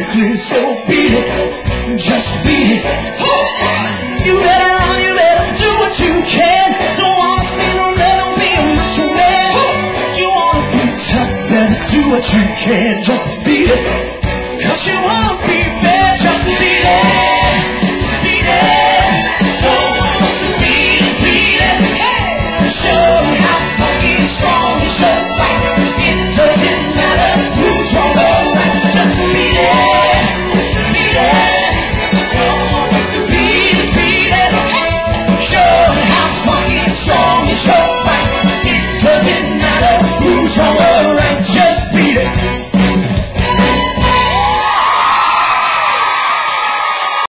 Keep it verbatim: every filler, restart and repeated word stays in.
clear, so beat it, just beat it. You better run, you better do what you can. Don't wanna see no little be a macho man. You wanna be tough, better do what you can. Just beat it, cause you wanna be bad, just beat it.